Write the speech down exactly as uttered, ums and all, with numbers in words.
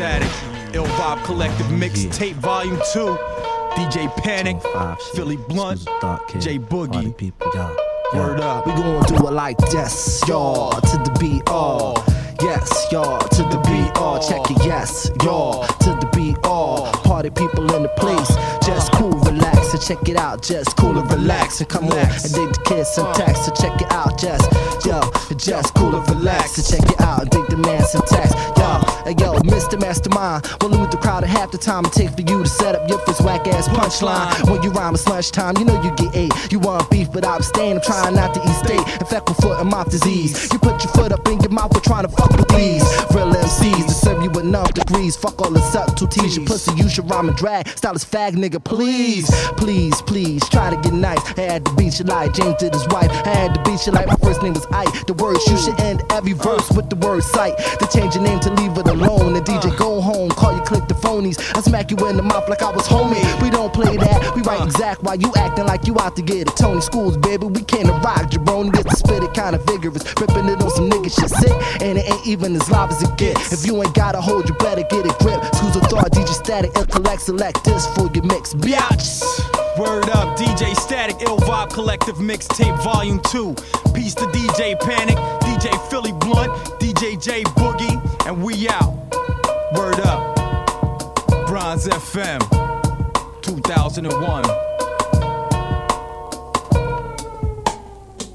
Static, Ill Vibe Collective Mixtape Volume two, D J Panic, Philly Blunt, J Boogie. People, y'all. Word up. We gon' do it like this, y'all, to the beat, all. Yes, y'all, to the beat, all. Check it, yes, y'all, to the beat, all. Party people in the place, just cool, relax, and check it out, just cool and relax, and come on, and dig the kids syntax, so check it out, just, yo, just cool and relax, and check it out, and dig the man syntax, yo, hey yo, Mister Mastermind, rolling with the crowd at half the time it takes for you to set up your first whack ass punchline. When you rhyme it's lunchtime, you know you get eight. You want beef, but I'm staying, I'm trying not to eat steak. Infect with foot and mouth disease. You put your foot up in your mouth, we're trying to fuck with these real M Cs to serve you enough degrees. Fuck all the subtleties, your pussy, you should rhyme and drag. Style is fag, nigga, please, please, please. Try to get nice. I had to beat you like James did his wife. I had to beat you like my first name was Ike. The words you should end every verse with the word sight. To change your name to leave it alone. The D J go home, call you, click the phonies. I smack you in the mouth like I was homie. We don't play that, we write exact while you acting like you out to get it. Tony Schools, baby, we came to rock. Jabroni gets to spit it kinda vigorous. Ripping it on some nigga shit sick, and it ain't even as live as it gets. If you ain't got a hold, you better get it grip. Schools of thought, D J Static, ill collect, select this for your mix, biatch. Word up, D J Static, Ill Vibe Collective Mixtape Volume two. Peace to D J Panic, D J Philly Blunt, D J J Boogie, and we out. Word up. Bronze F M, two thousand one.